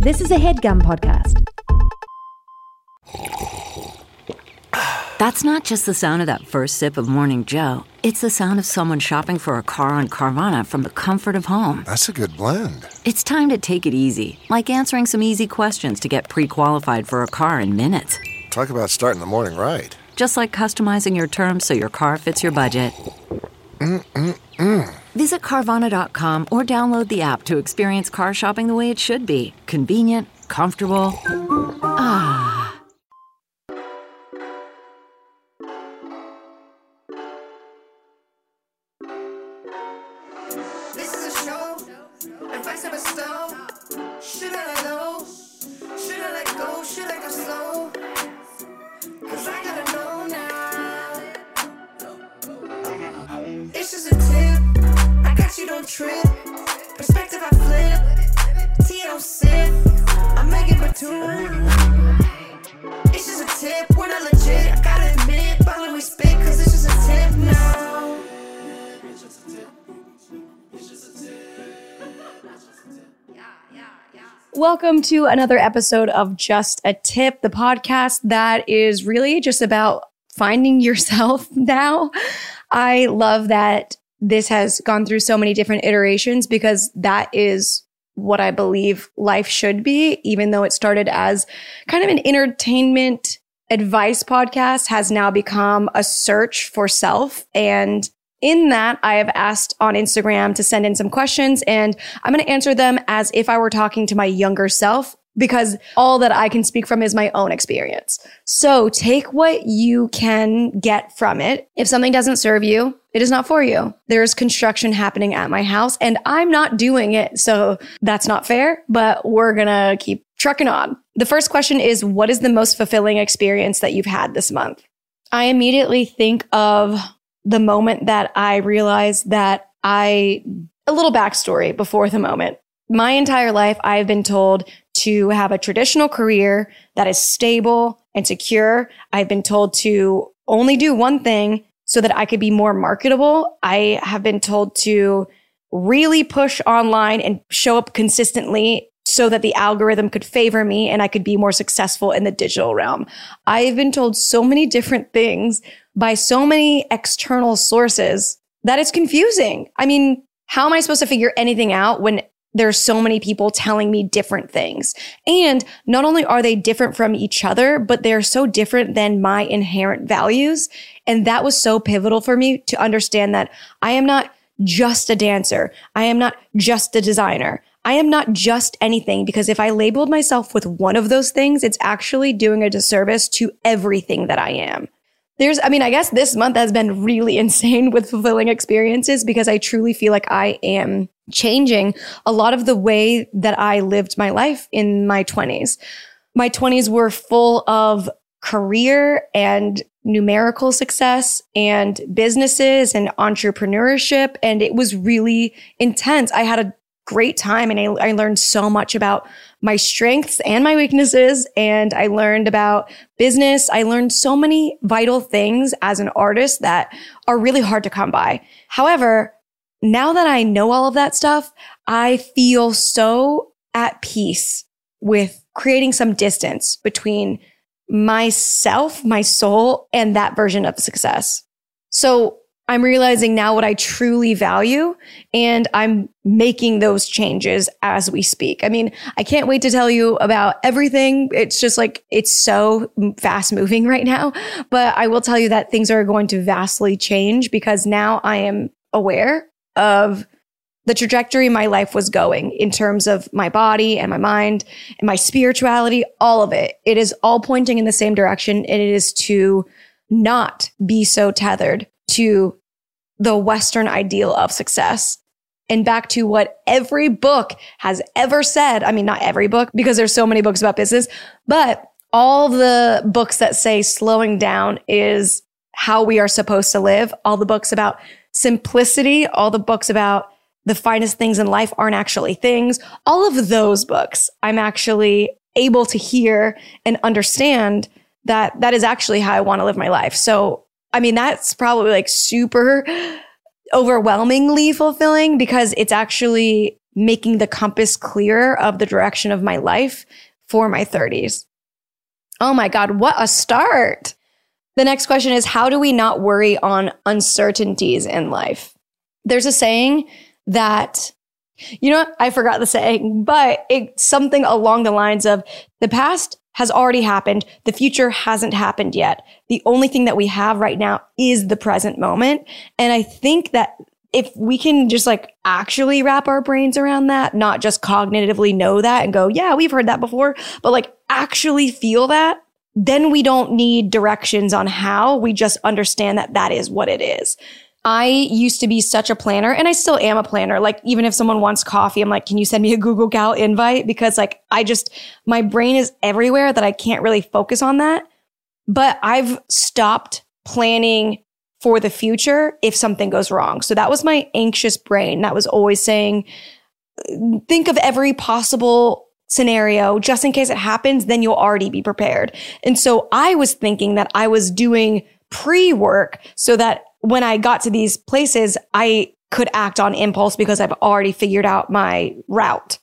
This is a HeadGum podcast. That's not just the sound of that first sip of Morning Joe. It's the sound of someone shopping for a car on Carvana from the comfort of home. That's a good blend. It's time to take it easy, like answering some easy questions to get pre-qualified for a car in minutes. Talk about starting the morning right. Just like customizing your terms so your car fits your budget. Visit Carvana.com or download the app to experience car shopping the way it should be. Convenient, comfortable. Ah. This is a show. Advice of a stone. Should I let go? Should I let go? Should I go slow? Cause I gotta know now. It's just a tip. I got you, don't trip. Perspective I flip. Tea I don't sip. I make it platoon. It's just a tip. We're not legit. I gotta admit. But when we spit, cause it's just a tip now. It's just a tip. It's just a tip. Welcome to another episode of Just a Tip, the podcast that is really just about finding yourself now. I love that this has gone through so many different iterations because that is what I believe life should be, even though it started as kind of an entertainment advice podcast, has now become a search for self. And in that, I have asked on Instagram to send in some questions, and I'm going to answer them as if I were talking to my younger self, because all that I can speak from is my own experience. So take what you can get from it. If something doesn't serve you, it is not for you. There's construction happening at my house, and I'm not doing it. So that's not fair, but we're going to keep trucking on. The first question is, what is the most fulfilling experience that you've had this month? I immediately think of the moment that I realized that a little backstory before the moment. My entire life, I've been told to have a traditional career that is stable and secure. I've been told to only do one thing so that I could be more marketable. I have been told to really push online and show up consistently so that the algorithm could favor me and I could be more successful in the digital realm. I've been told so many different things by so many external sources that it's confusing. I mean, how am I supposed to figure anything out when there's so many people telling me different things? And not only are they different from each other, but they're so different than my inherent values. And that was so pivotal for me to understand that I am not just a dancer. I am not just a designer. I am not just anything, because if I labeled myself with one of those things, it's actually doing a disservice to everything that I am. I guess this month has been really insane with fulfilling experiences because I truly feel like I am changing a lot of the way that I lived my life in my 20s. My 20s were full of career and numerical success and businesses and entrepreneurship, and it was really intense. I had a great time and I learned so much about my strengths and my weaknesses, and I learned about business. I learned so many vital things as an artist that are really hard to come by. However, now that I know all of that stuff, I feel so at peace with creating some distance between myself, my soul, and that version of success. So I'm realizing now what I truly value, and I'm making those changes as we speak. I mean, I can't wait to tell you about everything. It's just like, it's so fast moving right now, but I will tell you that things are going to vastly change because now I am aware of the trajectory my life was going in terms of my body and my mind and my spirituality, all of it. It is all pointing in the same direction, and it is to not be so tethered to the Western ideal of success. And back to what every book has ever said. I mean, not every book, because there's so many books about business, but all the books that say slowing down is how we are supposed to live. All the books about simplicity, all the books about the finest things in life aren't actually things. All of those books, I'm actually able to hear and understand that that is actually how I want to live my life. So, I mean, that's probably like super overwhelmingly fulfilling because it's actually making the compass clearer of the direction of my life for my 30s. Oh my God, what a start. The next question is, how do we not worry on uncertainties in life? There's a saying that, you know what? I forgot the saying, but it's something along the lines of the past has already happened. The future hasn't happened yet. The only thing that we have right now is the present moment. And I think that if we can just like actually wrap our brains around that, not just cognitively know that and go, yeah, we've heard that before, but like actually feel that, then we don't need directions on how. We just understand that that is what it is. I used to be such a planner, and I still am a planner. Like, even if someone wants coffee, I'm like, can you send me a Google Cal invite? Because like, my brain is everywhere that I can't really focus on that. But I've stopped planning for the future if something goes wrong. So that was my anxious brain that was always saying, think of every possible scenario just in case it happens, then you'll already be prepared. And so I was thinking that I was doing pre-work so that when I got to these places, I could act on impulse because I've already figured out my route.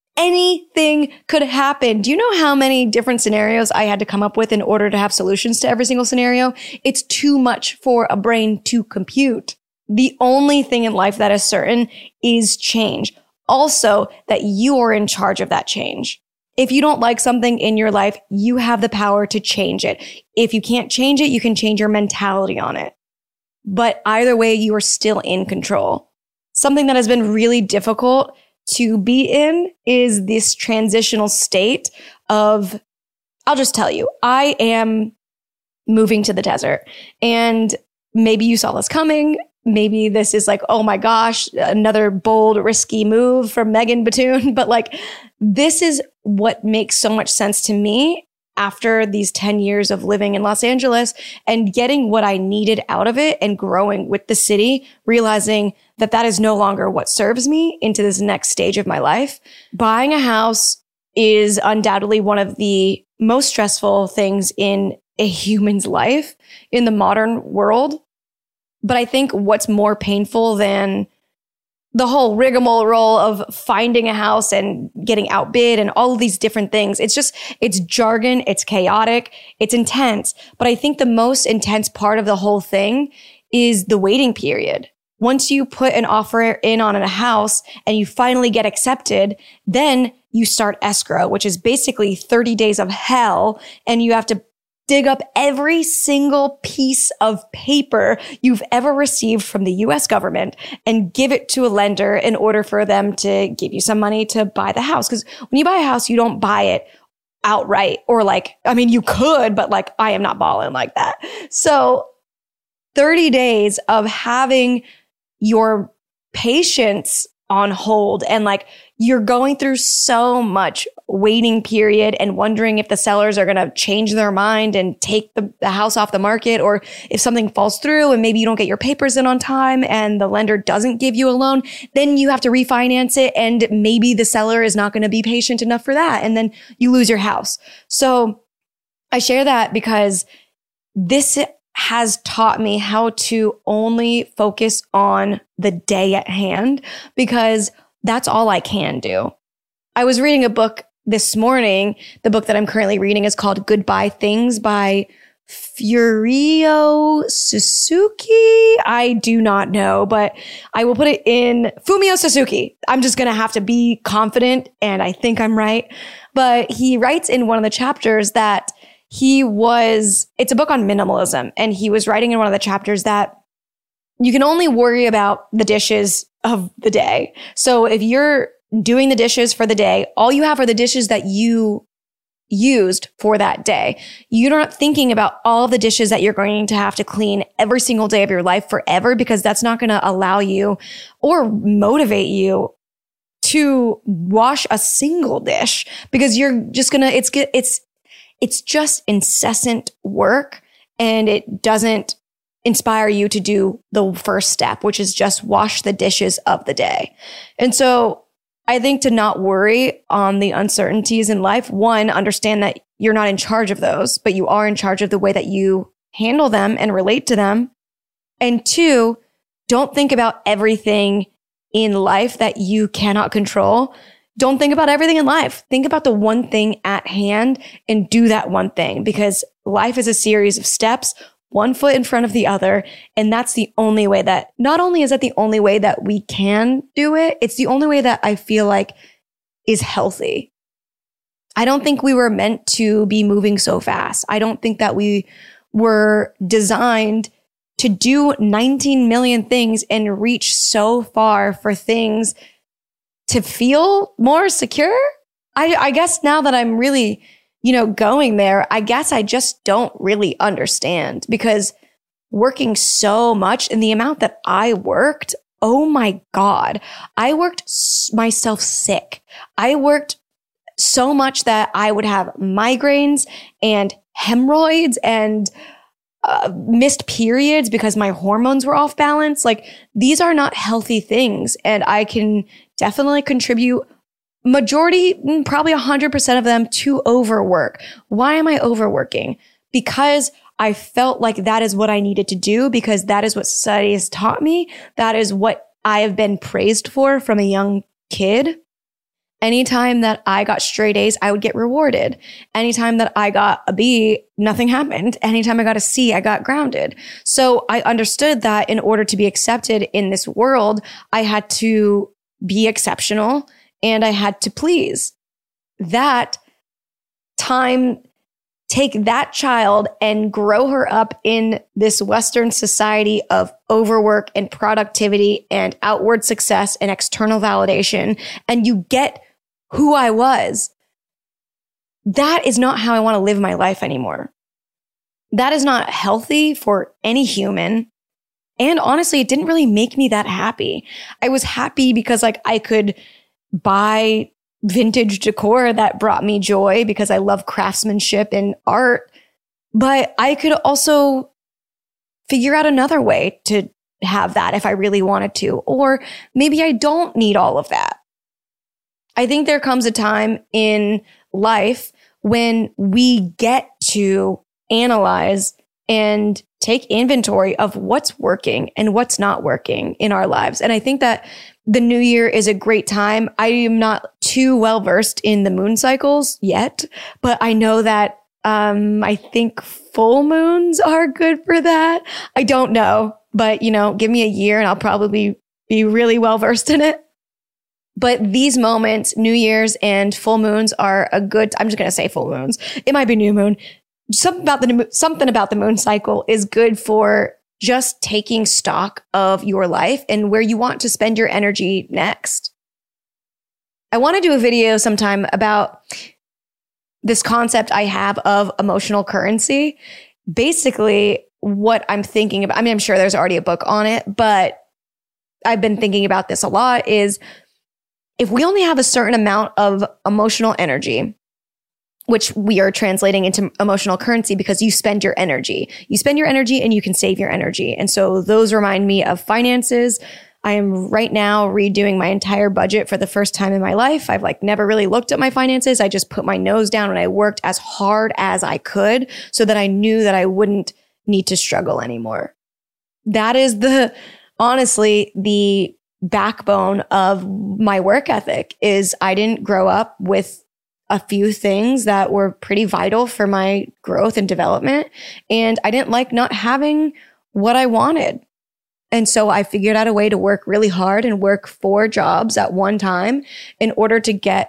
Anything could happen. Do you know how many different scenarios I had to come up with in order to have solutions to every single scenario? It's too much for a brain to compute. The only thing in life that is certain is change. Also, that you are in charge of that change. If you don't like something in your life, you have the power to change it. If you can't change it, you can change your mentality on it. But either way, you are still in control. Something that has been really difficult to be in is this transitional state of, I'll just tell you, I am moving to the desert. And maybe you saw this coming. Maybe this is like, oh my gosh, another bold, risky move from Megan Batoon. But like, this is what makes so much sense to me after these 10 years of living in Los Angeles and getting what I needed out of it and growing with the city, realizing that that is no longer what serves me into this next stage of my life. Buying a house is undoubtedly one of the most stressful things in a human's life in the modern world. But I think what's more painful than the whole rigmarole of finding a house and getting outbid and all of these different things, it's jargon, it's chaotic, it's intense. But I think the most intense part of the whole thing is the waiting period. Once you put an offer in on a house and you finally get accepted, then you start escrow, which is basically 30 days of hell. And you have to dig up every single piece of paper you've ever received from the US government and give it to a lender in order for them to give you some money to buy the house. Because when you buy a house, you don't buy it outright, or like, I mean, you could, but like, I am not balling like that. So 30 days of having your patience on hold, and like, you're going through so much waiting period and wondering if the sellers are going to change their mind and take the house off the market, or if something falls through and maybe you don't get your papers in on time and the lender doesn't give you a loan, then you have to refinance it and maybe the seller is not going to be patient enough for that. And then you lose your house. So I share that because this has taught me how to only focus on the day at hand, because that's all I can do. I was reading a book this morning. The book that I'm currently reading is called Goodbye Things by Fumio Suzuki. I do not know, but I will put it in Fumio Suzuki. I'm just going to have to be confident, and I think I'm right. But he writes in one of the chapters that it's a book on minimalism. And he was writing in one of the chapters that you can only worry about the dishes of the day. So if you're doing the dishes for the day, all you have are the dishes that you used for that day. You're not thinking about all of the dishes that you're going to have to clean every single day of your life forever, because that's not going to allow you or motivate you to wash a single dish, because you're just going to, it's just incessant work, and it doesn't inspire you to do the first step, which is just wash the dishes of the day. And so I think to not worry on the uncertainties in life, one, understand that you're not in charge of those, but you are in charge of the way that you handle them and relate to them. And two, don't think about everything in life that you cannot control, don't think about everything in life. Think about the one thing at hand and do that one thing, because life is a series of steps, one foot in front of the other. And that's the only way that, not only is that the only way that we can do it, it's the only way that I feel like is healthy. I don't think we were meant to be moving so fast. I don't think that we were designed to do 19 million things and reach so far for things to feel more secure. I guess now that I'm really, going there, I guess I just don't really understand, because working so much and the amount that I worked, oh my God, I worked myself sick. I worked so much that I would have migraines and hemorrhoids and missed periods because my hormones were off balance. Like, these are not healthy things. And I can definitely contribute majority, probably 100% of them, to overwork. Why am I overworking? Because I felt like that is what I needed to do, because that is what society has taught me. That is what I have been praised for from a young kid. Anytime that I got straight A's, I would get rewarded. Anytime that I got a B, nothing happened. Anytime I got a C, I got grounded. So I understood that in order to be accepted in this world, I had to be exceptional and I had to please. That time, take that child and grow her up in this Western society of overwork and productivity and outward success and external validation, and you get who I was. That is not how I want to live my life anymore. That is not healthy for any human. And honestly, it didn't really make me that happy. I was happy because I could buy vintage decor that brought me joy because I love craftsmanship and art. But I could also figure out another way to have that if I really wanted to. Or maybe I don't need all of that. I think there comes a time in life when we get to analyze and take inventory of what's working and what's not working in our lives. And I think that the new year is a great time. I am not too well versed in the moon cycles yet, but I know that I think full moons are good for that. I don't know, but give me a year and I'll probably be really well versed in it. But these moments, New Year's and full moons, are a good, I'm just going to say full moons. It might be new moon. Something about the moon cycle is good for just taking stock of your life and where you want to spend your energy next. I want to do a video sometime about this concept I have of emotional currency. Basically, what I'm thinking about, I'm sure there's already a book on it, but I've been thinking about this a lot, is if we only have a certain amount of emotional energy, which we are translating into emotional currency because you spend your energy. You spend your energy and you can save your energy. And so those remind me of finances. I am right now redoing my entire budget for the first time in my life. I've never really looked at my finances. I just put my nose down and I worked as hard as I could so that I knew that I wouldn't need to struggle anymore. That is honestly, the backbone of my work ethic. Is I didn't grow up with a few things that were pretty vital for my growth and development. And I didn't like not having what I wanted. And so I figured out a way to work really hard and work 4 jobs at one time in order to get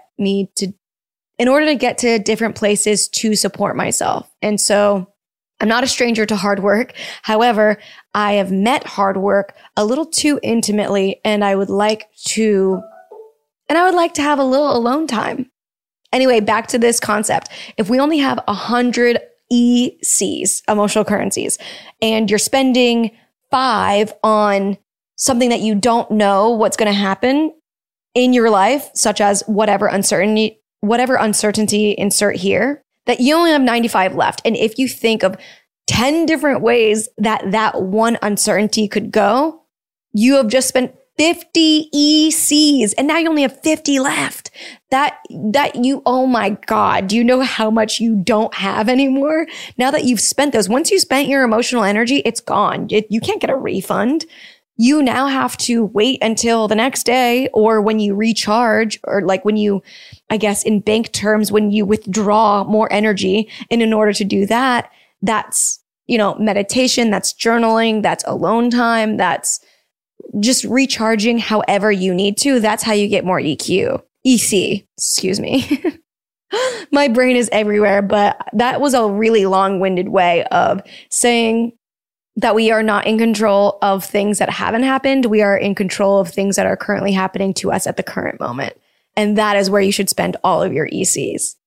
to different places to support myself. And so I'm not a stranger to hard work. However, I have met hard work a little too intimately, and I would like to have a little alone time. Anyway, back to this concept. If we only have 100 ECs, emotional currencies, and you're spending 5 on something that you don't know what's going to happen in your life, such as whatever uncertainty, insert here, that you only have 95 left. And if you think of 10 different ways that one uncertainty could go, you have just spent 50 ECs and now you only have 50 left. Oh my God, do you know how much you don't have anymore? Now that you've spent those, once you spent your emotional energy, it's gone. You can't get a refund. you now have to wait until the next day or when you recharge, or like when you, I guess in bank terms, when you withdraw more energy. And in order to do that, that's, meditation, that's journaling, that's alone time, that's just recharging however you need to. That's how you get more EC, excuse me. My brain is everywhere, but that was a really long-winded way of saying that we are not in control of things that haven't happened. We are in control of things that are currently happening to us at the current moment. And that is where you should spend all of your ECs.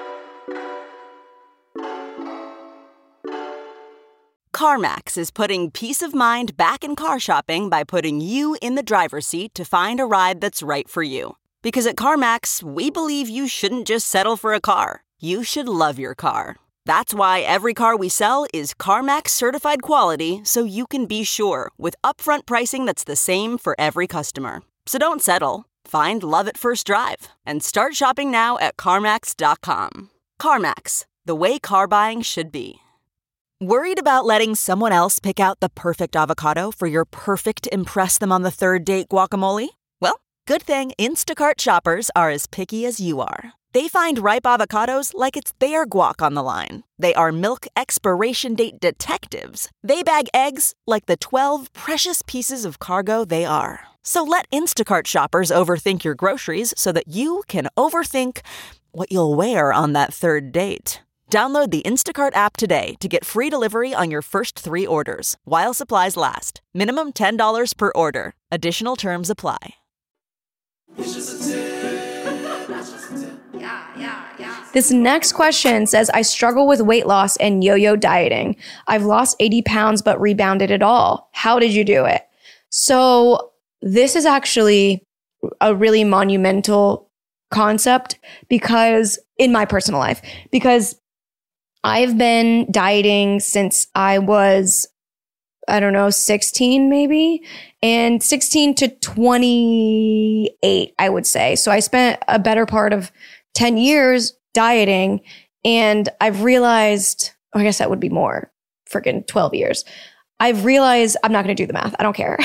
CarMax is putting peace of mind back in car shopping by putting you in the driver's seat to find a ride that's right for you. Because at CarMax, we believe you shouldn't just settle for a car. You should love your car. That's why every car we sell is CarMax certified quality, so you can be sure with upfront pricing that's the same for every customer. So don't settle. Find love at first drive and start shopping now at CarMax.com. CarMax, the way car buying should be. Worried about letting someone else pick out the perfect avocado for your perfect impress them on the third date guacamole? Well, good thing Instacart shoppers are as picky as you are. They find ripe avocados like it's their guac on the line. They are milk expiration date detectives. They bag eggs like the 12 precious pieces of cargo they are. So let Instacart shoppers overthink your groceries so that you can overthink what you'll wear on that third date. Download the Instacart app today to get free delivery on your first 3 orders, while supplies last. Minimum $10 per order. Additional terms apply. This next question says, I struggle with weight loss and yo-yo dieting. I've lost 80 pounds but rebounded it all. How did you do it? So this is actually a really monumental concept because in my personal life, because I've been dieting since I was, 16 maybe, and 16 to 28, I would say. So I spent a better part of 10 years dieting, and I've realized, I guess that would be more, freaking 12 years. I've realized I'm not going to do the math. I don't care.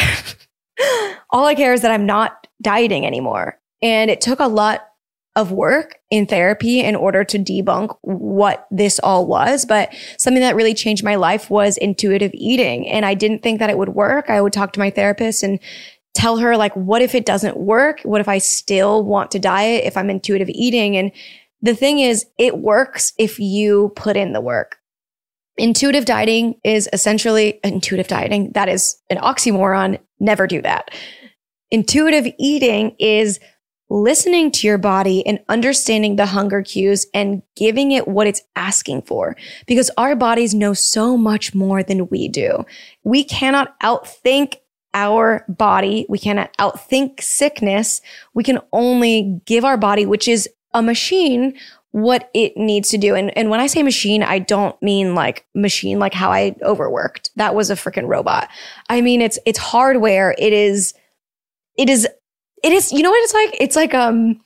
All I care is that I'm not dieting anymore. And it took a lot of work in therapy in order to debunk what this all was. But something that really changed my life was intuitive eating. And I didn't think that it would work. I would talk to my therapist and tell her, like, what if it doesn't work? What if I still want to diet if I'm intuitive eating? And the thing is, it works if you put in the work. Intuitive dieting is essentially intuitive dieting. That is an oxymoron. Never do that. Intuitive eating is listening to your body and understanding the hunger cues and giving it what it's asking for, because our bodies know so much more than we do. We cannot outthink our body. We cannot outthink sickness. We can only give our body, which is a machine, what it needs to do. And when I say machine, I don't mean like machine, like how I overworked. That was a freaking robot. I mean, it's hardware. It is, you know what it's like? It's like,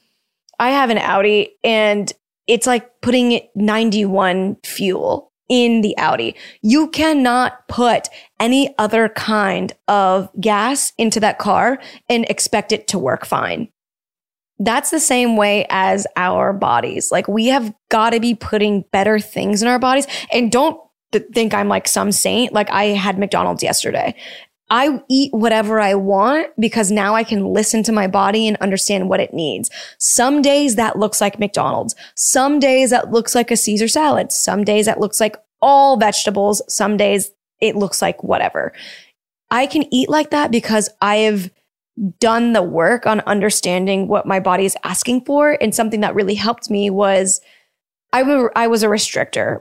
I have an Audi and it's like putting 91 fuel in the Audi. You cannot put any other kind of gas into that car and expect it to work fine. That's the same way as our bodies. Like, we have got to be putting better things in our bodies. And don't think I'm like some saint. Like, I had McDonald's yesterday. I eat whatever I want because now I can listen to my body and understand what it needs. Some days that looks like McDonald's. Some days that looks like a Caesar salad. Some days that looks like all vegetables. Some days it looks like whatever. I can eat like that because I have done the work on understanding what my body is asking for. And something that really helped me was I was a restrictor.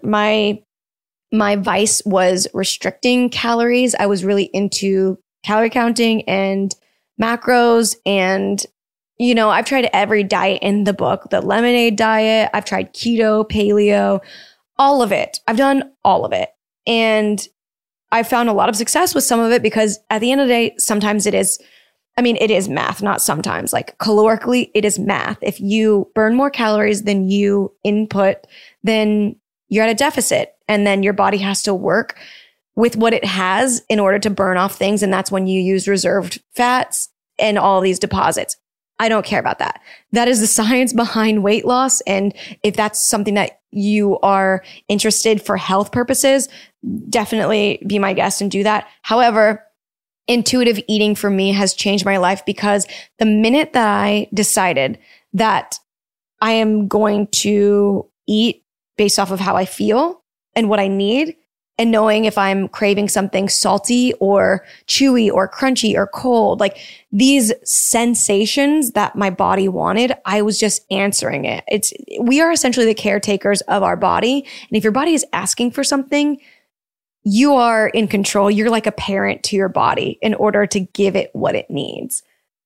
My vice was restricting calories. I was really into calorie counting and macros. And, I've tried every diet in the book, the lemonade diet. I've tried keto, paleo, all of it. I've done all of it. And I found a lot of success with some of it because at the end of the day, sometimes it is math, not sometimes. Like, calorically, it is math. If you burn more calories than you input, then you're at a deficit. And then your body has to work with what it has in order to burn off things. And that's when you use reserved fats and all these deposits. I don't care about that. That is the science behind weight loss. And if that's something that you are interested for health purposes, definitely be my guest and do that. However, intuitive eating for me has changed my life because the minute that I decided that I am going to eat based off of how I feel and what I need, and knowing if I'm craving something salty or chewy or crunchy or cold, like these sensations that my body wanted, I was just answering it. We are essentially the caretakers of our body. And if your body is asking for something, you are in control. You're like a parent to your body in order to give it what it needs.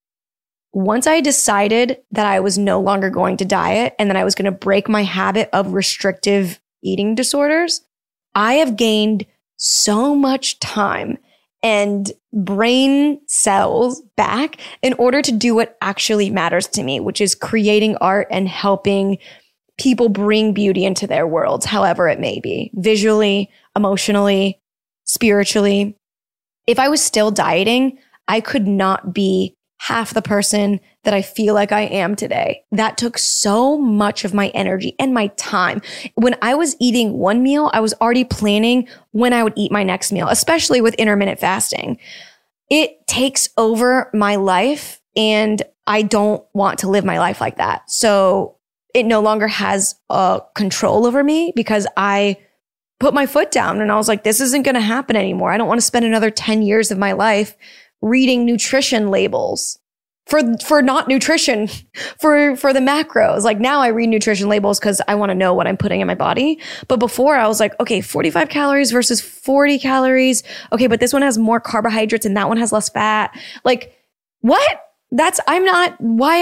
Once I decided that I was no longer going to diet and that I was going to break my habit of restrictive eating disorders, I have gained so much time and brain cells back in order to do what actually matters to me, which is creating art and helping people bring beauty into their worlds, however it may be, visually, emotionally, spiritually. If I was still dieting, I could not be half the person that I feel like I am today. That took so much of my energy and my time. When I was eating one meal, I was already planning when I would eat my next meal, especially with intermittent fasting. It takes over my life and I don't want to live my life like that. So it no longer has control over me because I put my foot down and I was like, this isn't going to happen anymore. I don't want to spend another 10 years of my life reading nutrition labels for not nutrition, for the macros. Like now I read nutrition labels because I want to know what I'm putting in my body. But before I was like, okay, 45 calories versus 40 calories. Okay, but this one has more carbohydrates and that one has less fat. Like what? That's not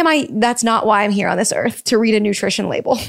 why I'm here on this earth, to read a nutrition label.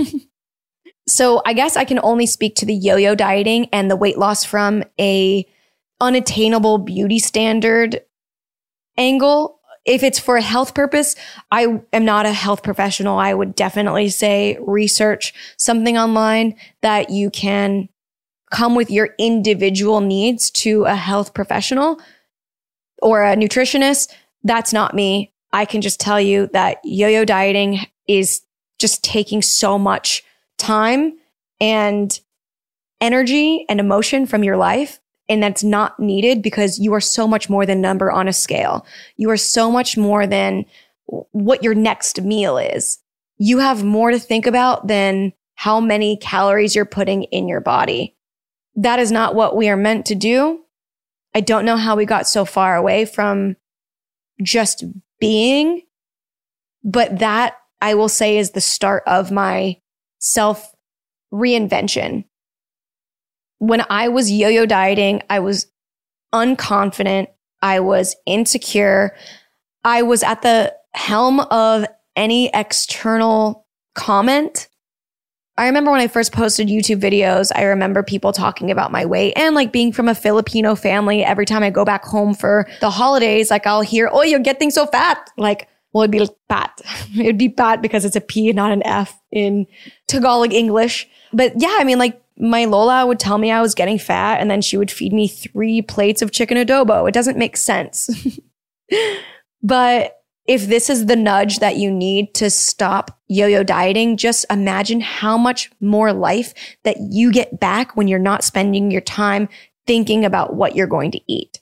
So I guess I can only speak to the yo-yo dieting and the weight loss from a unattainable beauty standard angle. If it's for a health purpose, I am not a health professional. I would definitely say research something online that you can come with your individual needs to a health professional or a nutritionist. That's not me. I can just tell you that yo-yo dieting is just taking so much time and energy and emotion from your life. And that's not needed because you are so much more than number on a scale. You are so much more than what your next meal is. You have more to think about than how many calories you're putting in your body. That is not what we are meant to do. I don't know how we got so far away from just being, but that I will say is the start of my self reinvention. When I was yo-yo dieting, I was unconfident. I was insecure. I was at the helm of any external comment. I remember when I first posted YouTube videos, I remember people talking about my weight and like being from a Filipino family. Every time I go back home for the holidays, like I'll hear, oh, you're getting so fat. Like, well, it'd be like pat. It'd be pat because it's a P, not an F in Tagalog English. But yeah, I mean, like my Lola would tell me I was getting fat and then she would feed me 3 plates of chicken adobo. It doesn't make sense. But if this is the nudge that you need to stop yo-yo dieting, just imagine how much more life that you get back when you're not spending your time thinking about what you're going to eat.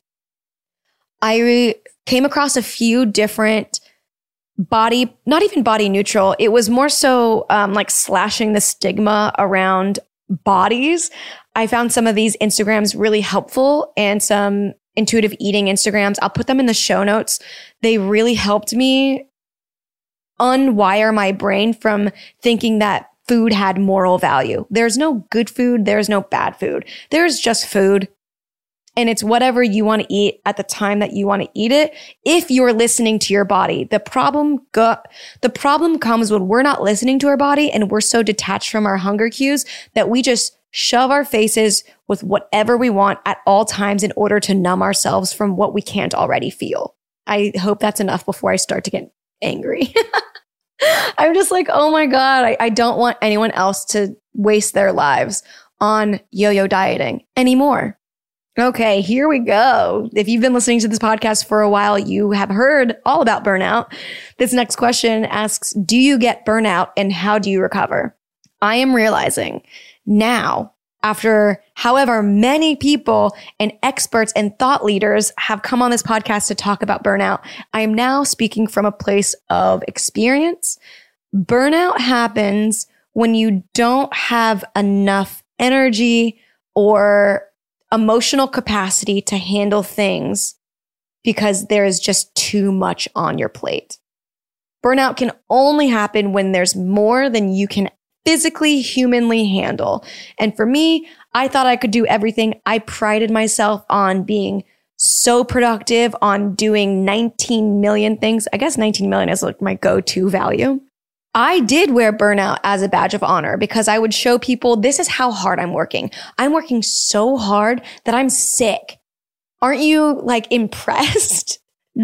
I came across a few different not even body neutral. It was more so like slashing the stigma around bodies. I found some of these Instagrams really helpful and some intuitive eating Instagrams. I'll put them in the show notes. They really helped me unwire my brain from thinking that food had moral value. There's no good food. There's no bad food. There's just food. And it's whatever you want to eat at the time that you want to eat it. If you're listening to your body, the problem comes when we're not listening to our body and we're so detached from our hunger cues that we just shove our faces with whatever we want at all times in order to numb ourselves from what we can't already feel. I hope that's enough before I start to get angry. I'm just like, oh my God, I don't want anyone else to waste their lives on yo-yo dieting anymore. Okay, here we go. If you've been listening to this podcast for a while, you have heard all about burnout. This next question asks, do you get burnout and how do you recover? I am realizing now, after however many people and experts and thought leaders have come on this podcast to talk about burnout, I am now speaking from a place of experience. Burnout happens when you don't have enough energy or emotional capacity to handle things because there is just too much on your plate. Burnout can only happen when there's more than you can physically, humanly handle. And for me, I thought I could do everything. I prided myself on being so productive, on doing 19 million things. I guess 19 million is like my go-to value. I did wear burnout as a badge of honor because I would show people, this is how hard I'm working. I'm working so hard that I'm sick. Aren't you like impressed?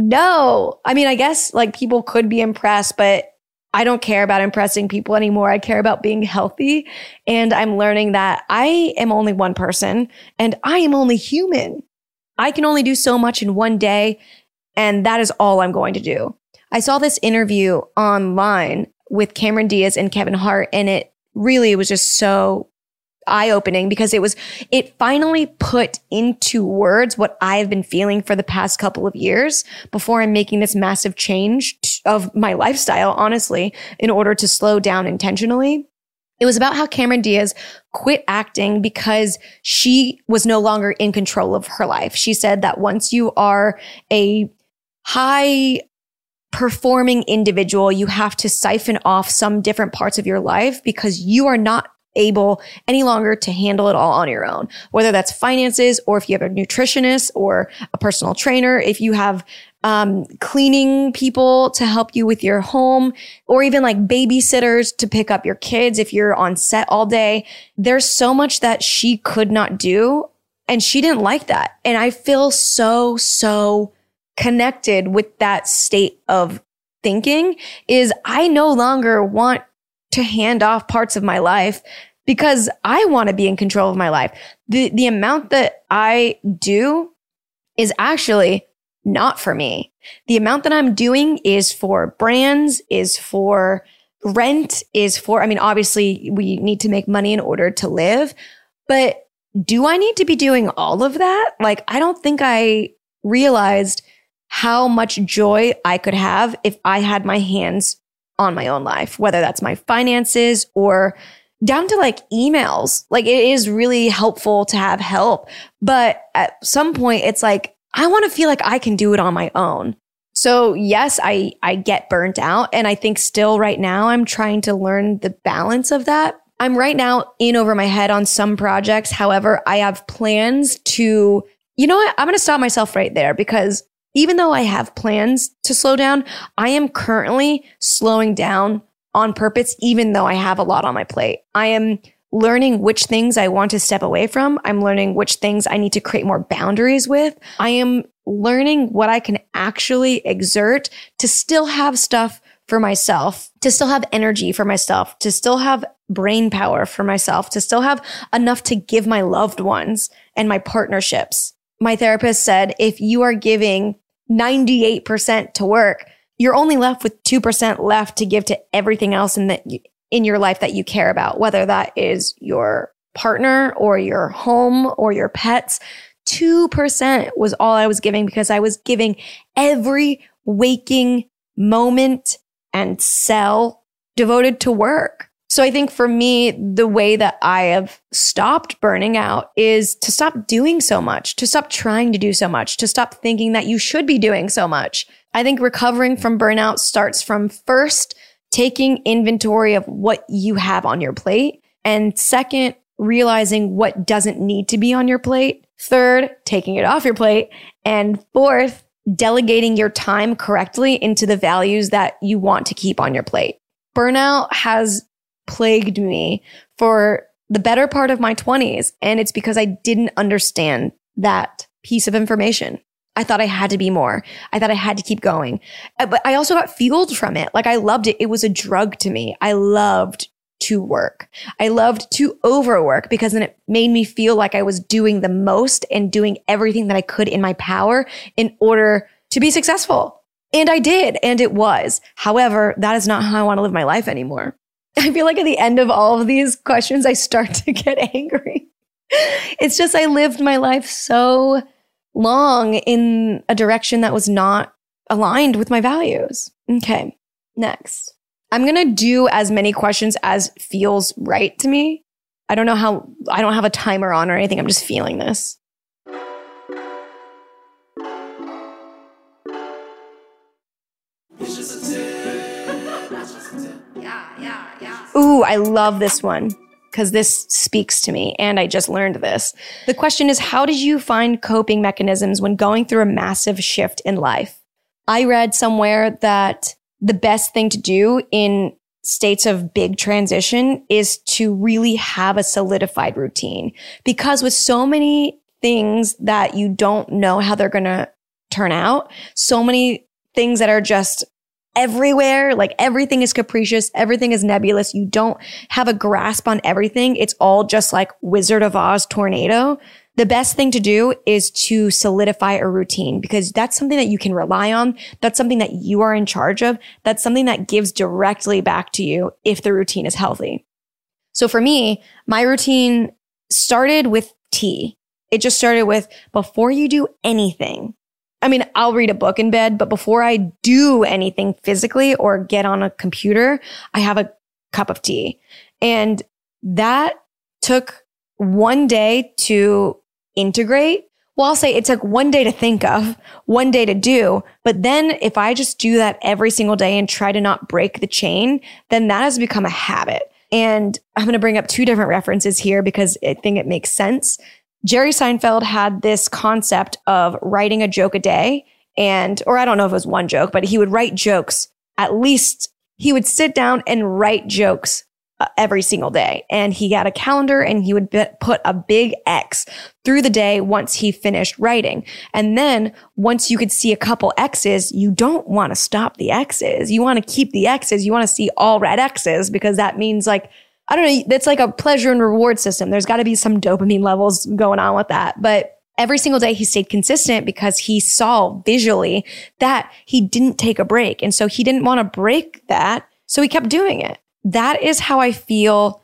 No. I mean, I guess like people could be impressed, but I don't care about impressing people anymore. I care about being healthy. And I'm learning that I am only one person and I am only human. I can only do so much in one day. And that is all I'm going to do. I saw this interview online with Cameron Diaz and Kevin Hart, and it really was just so eye-opening because it finally put into words what I've been feeling for the past couple of years before I'm making this massive change of my lifestyle, honestly, in order to slow down intentionally. It was about how Cameron Diaz quit acting because she was no longer in control of her life. She said that once you are a high performing individual, you have to siphon off some different parts of your life because you are not able any longer to handle it all on your own, whether that's finances or if you have a nutritionist or a personal trainer, if you have cleaning people to help you with your home, or even like babysitters to pick up your kids if you're on set all day. There's so much that she could not do, and she didn't like that. And I feel so connected with that state of thinking. Is I no longer want to hand off parts of my life because I want to be in control of my life. The amount that I do is actually not for me. The amount that I'm doing is for brands, is for rent, is for, I mean, obviously we need to make money in order to live, but do I need to be doing all of that? Like, I don't think I realized how much joy I could have if I had my hands on my own life, whether that's my finances or down to like emails. Like, it is really helpful to have help. But at some point it's like, I want to feel like I can do it on my own. So yes, I get burnt out. And I think still right now, I'm trying to learn the balance of that. I'm right now in over my head on some projects. However, I have plans to, you know what? I'm going to stop myself right there because even though I have plans to slow down, I am currently slowing down on purpose, even though I have a lot on my plate. I am learning which things I want to step away from. I'm learning which things I need to create more boundaries with. I am learning what I can actually exert to still have stuff for myself, to still have energy for myself, to still have brain power for myself, to still have enough to give my loved ones and my partnerships. My therapist said, if you are giving 98% to work, you're only left with 2% left to give to everything else in your life that you care about, whether that is your partner or your home or your pets. 2% was all I was giving because I was giving every waking moment and cell devoted to work. So I think for me, the way that I have stopped burning out is to stop doing so much, to stop trying to do so much, to stop thinking that you should be doing so much. I think recovering from burnout starts from first taking inventory of what you have on your plate, and second, realizing what doesn't need to be on your plate. Third, taking it off your plate. And fourth, delegating your time correctly into the values that you want to keep on your plate. Burnout has plagued me for the better part of my 20s. And it's because I didn't understand that piece of information. I thought I had to be more. I thought I had to keep going. But I also got fueled from it. Like, I loved it. It was a drug to me. I loved to work. I loved to overwork because then it made me feel like I was doing the most and doing everything that I could in my power in order to be successful. And I did, and it was. However, that is not how I want to live my life anymore. I feel like at the end of all of these questions, I start to get angry. It's just I lived my life so long in a direction that was not aligned with my values. Okay, next. I'm going to do as many questions as feels right to me. I don't have a timer on or anything. I'm just feeling this. Ooh, I love this one because this speaks to me and I just learned this. The question is, how did you find coping mechanisms when going through a massive shift in life? I read somewhere that the best thing to do in states of big transition is to really have a solidified routine, because with so many things that you don't know how they're going to turn out, so many things that are just everywhere, like everything is capricious, everything is nebulous. You don't have a grasp on everything. It's all just like Wizard of Oz tornado. The best thing to do is to solidify a routine, because that's something that you can rely on. That's something that you are in charge of. That's something that gives directly back to you if the routine is healthy. So for me, my routine started with tea. It just started with, before you do anything, I mean, I'll read a book in bed, but before I do anything physically or get on a computer, I have a cup of tea. And that took one day to integrate. Well, I'll say it took one day to think of, one day to do. But then if I just do that every single day and try to not break the chain, then that has become a habit. And I'm going to bring up two different references here because I think it makes sense. Jerry Seinfeld had this concept of writing a joke a day, or I don't know if it was one joke, but he would write jokes. At least he would sit down and write jokes every single day. And he had a calendar and he would put a big X through the day once he finished writing. And then once you could see a couple X's, you don't want to stop the X's. You want to keep the X's. You want to see all red X's, because that means like, I don't know, that's like a pleasure and reward system. There's got to be some dopamine levels going on with that. But every single day he stayed consistent because he saw visually that he didn't take a break. And so he didn't want to break that. So he kept doing it. That is how I feel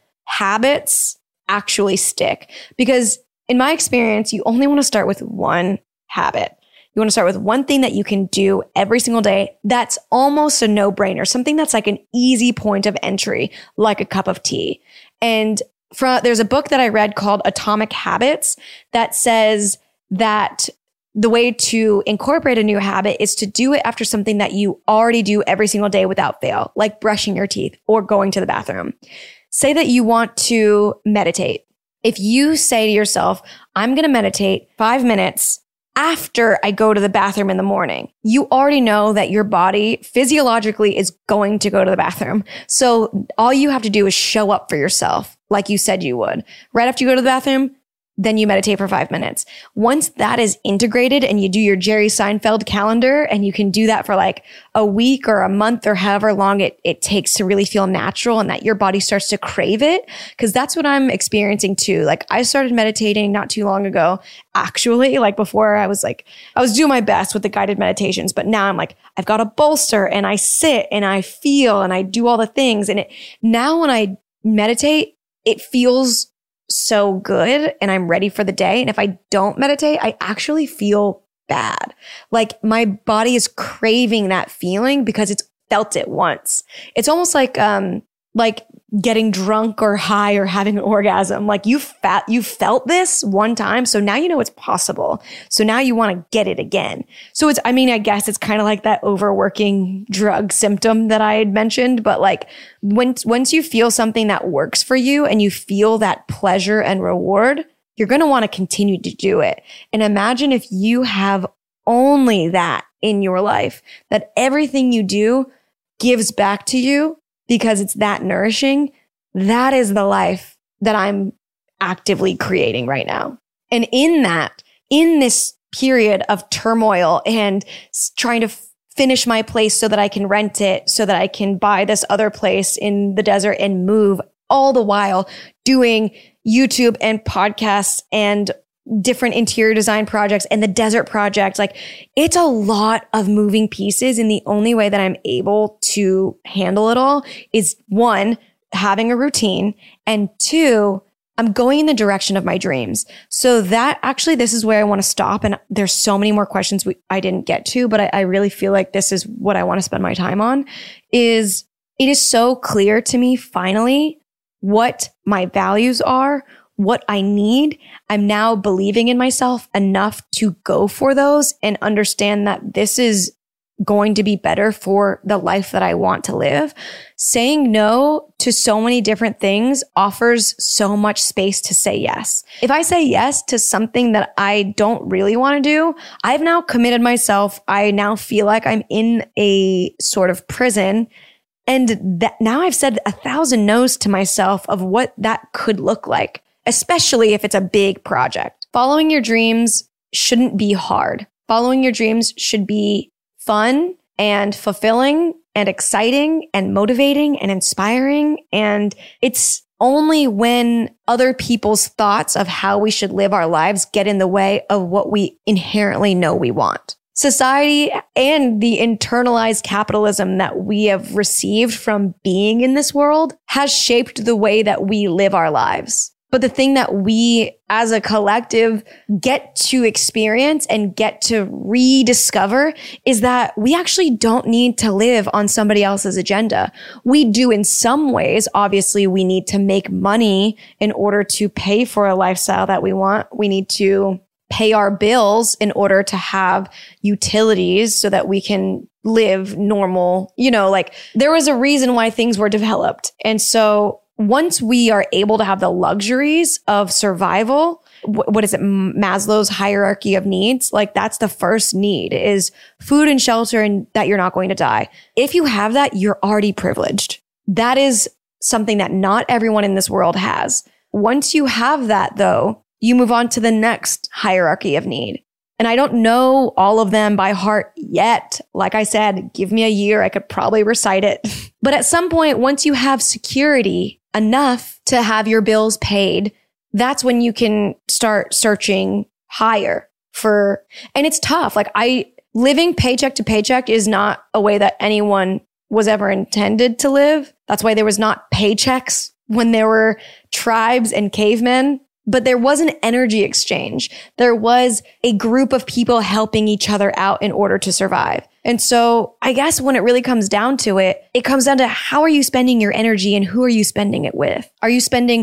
habits actually stick. Because in my experience, you only want to start with one habit. You want to start with one thing that you can do every single day. That's almost a no-brainer, something that's like an easy point of entry, like a cup of tea. And there's a book that I read called Atomic Habits that says that the way to incorporate a new habit is to do it after something that you already do every single day without fail, like brushing your teeth or going to the bathroom. Say that you want to meditate. If you say to yourself, I'm going to meditate 5 minutes after I go to the bathroom in the morning, you already know that your body physiologically is going to go to the bathroom. So all you have to do is show up for yourself like you said you would. Right after you go to the bathroom, then you meditate for 5 minutes. Once that is integrated and you do your Jerry Seinfeld calendar, and you can do that for like a week or a month or however long it takes to really feel natural and that your body starts to crave it. Cause that's what I'm experiencing too. Like I started meditating not too long ago, actually. Like before I was doing my best with the guided meditations, but now I'm like, I've got a bolster and I sit and I feel and I do all the things. And now when I meditate, it feels so good and I'm ready for the day. And if I don't meditate, I actually feel bad. Like my body is craving that feeling because it's felt it once. It's almost like getting drunk or high or having an orgasm. Like you felt this one time. So now you know it's possible. So now you want to get it again. So I guess it's kind of like that overworking drug symptom that I had mentioned. But like once you feel something that works for you and you feel that pleasure and reward, you're going to want to continue to do it. And imagine if you have only that in your life, that everything you do gives back to you because it's that nourishing. That is the life that I'm actively creating right now. And in this period of turmoil and trying to finish my place so that I can rent it, so that I can buy this other place in the desert and move, all the while doing YouTube and podcasts and different interior design projects and the desert project. Like, it's a lot of moving pieces. And the only way that I'm able to handle it all is, one, having a routine, and two, I'm going in the direction of my dreams. So that actually, this is where I want to stop. And there's so many more questions I didn't get to, but I really feel like this is what I want to spend my time on. It is so clear to me finally what my values are, what I need. I'm now believing in myself enough to go for those and understand that this is going to be better for the life that I want to live. Saying no to so many different things offers so much space to say yes. If I say yes to something that I don't really want to do, I've now committed myself. I now feel like I'm in a sort of prison. And that now I've said 1,000 no's to myself of what that could look like, especially if it's a big project. Following your dreams shouldn't be hard. Following your dreams should be fun and fulfilling and exciting and motivating and inspiring. And it's only when other people's thoughts of how we should live our lives get in the way of what we inherently know we want. Society and the internalized capitalism that we have received from being in this world has shaped the way that we live our lives. But the thing that we as a collective get to experience and get to rediscover is that we actually don't need to live on somebody else's agenda. We do in some ways. Obviously, we need to make money in order to pay for a lifestyle that we want. We need to pay our bills in order to have utilities so that we can live normal. You know, like, there was a reason why things were developed. And so once we are able to have the luxuries of survival, what is it? Maslow's hierarchy of needs. Like, that's the first need is food and shelter, and that you're not going to die. If you have that, you're already privileged. That is something that not everyone in this world has. Once you have that, though, you move on to the next hierarchy of need. And I don't know all of them by heart yet. Like I said, give me a year, I could probably recite it. But at some point, once you have security enough to have your bills paid, that's when you can start searching higher for, and it's tough. Like, living paycheck to paycheck is not a way that anyone was ever intended to live. That's why there was not paychecks when there were tribes and cavemen. But there was an energy exchange. There was a group of people helping each other out in order to survive. And so I guess when it really comes down to it, it comes down to how are you spending your energy and who are you spending it with? Are you spending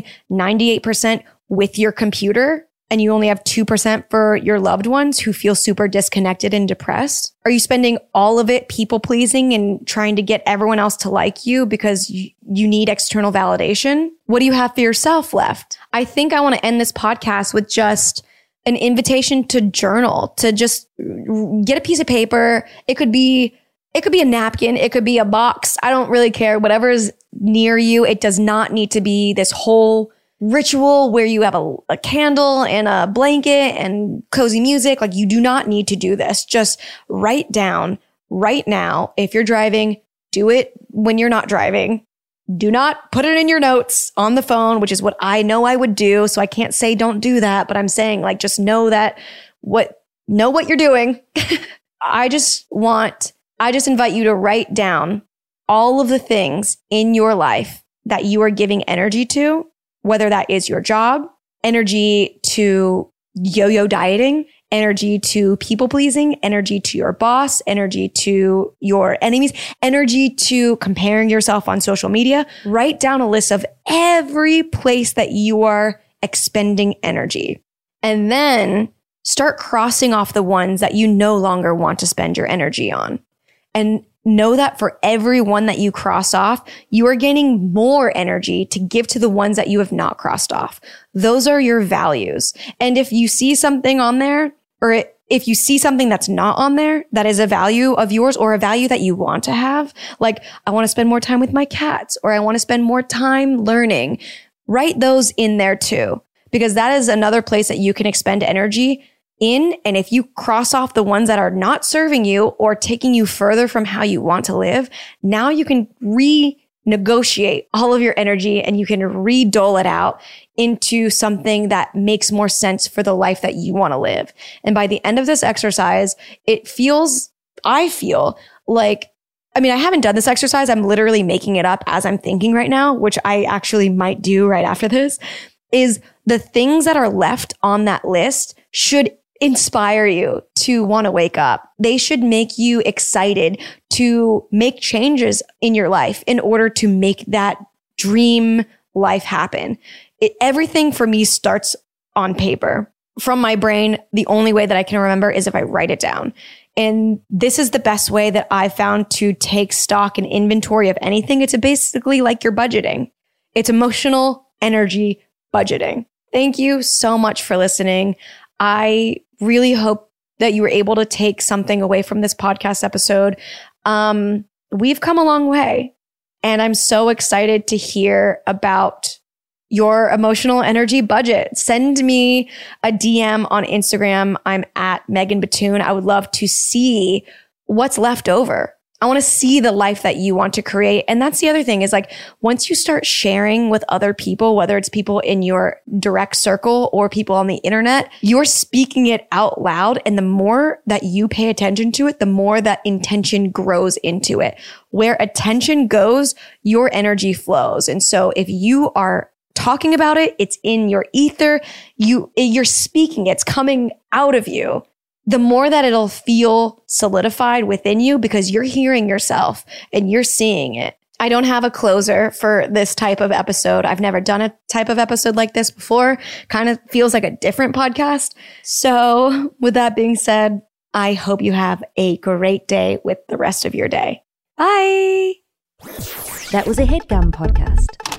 98% with your computer and you only have 2% for your loved ones who feel super disconnected and depressed? Are you spending all of it people pleasing and trying to get everyone else to like you because you need external validation? What do you have for yourself left? I think I want to end this podcast with just an invitation to journal, to just get a piece of paper. It could be a napkin. It could be a box. I don't really care. Whatever is near you. It does not need to be this whole ritual where you have a candle and a blanket and cozy music. Like, you do not need to do this. Just write down right now. If you're driving, do it when you're not driving. Do not put it in your notes on the phone, which is what I know I would do. So I can't say don't do that, but I'm saying, like, just know what you're doing. I just invite you to write down all of the things in your life that you are giving energy to, whether that is your job, energy to yo-yo dieting, energy to people pleasing, energy to your boss, energy to your enemies, energy to comparing yourself on social media. Write down a list of every place that you are expending energy. And then start crossing off the ones that you no longer want to spend your energy on. And know that for every one that you cross off, you are gaining more energy to give to the ones that you have not crossed off. Those are your values. And if you see something on there, or if you see something that's not on there, that is a value of yours or a value that you want to have, like, I want to spend more time with my cats, or I want to spend more time learning, write those in there too, because that is another place that you can expend energy in. And if you cross off the ones that are not serving you or taking you further from how you want to live, now you can negotiate all of your energy and you can re-dole it out into something that makes more sense for the life that you want to live. And by the end of this exercise, I feel like, I haven't done this exercise. I'm literally making it up as I'm thinking right now, which I actually might do right after this, is the things that are left on that list should inspire you to want to wake up. They should make you excited to make changes in your life in order to make that dream life happen. Everything for me starts on paper. From my brain, the only way that I can remember is if I write it down. And this is the best way that I've found to take stock and inventory of anything. It's basically like your budgeting. It's emotional energy budgeting. Thank you so much for listening. I really hope that you were able to take something away from this podcast episode. We've come a long way, and I'm so excited to hear about your emotional energy budget. Send me a DM on Instagram. I'm at Megan Batoon. I would love to see what's left over. I want to see the life that you want to create. And that's the other thing is like, once you start sharing with other people, whether it's people in your direct circle or people on the internet, you're speaking it out loud. And the more that you pay attention to it, the more that intention grows into it. Where attention goes, your energy flows. And so if you are talking about it, it's in your ether, you're speaking, it's coming out of you. The more that it'll feel solidified within you because you're hearing yourself and you're seeing it. I don't have a closer for this type of episode. I've never done a type of episode like this before. Kind of feels like a different podcast. So with that being said, I hope you have a great day with the rest of your day. Bye. That was a HeadGum podcast.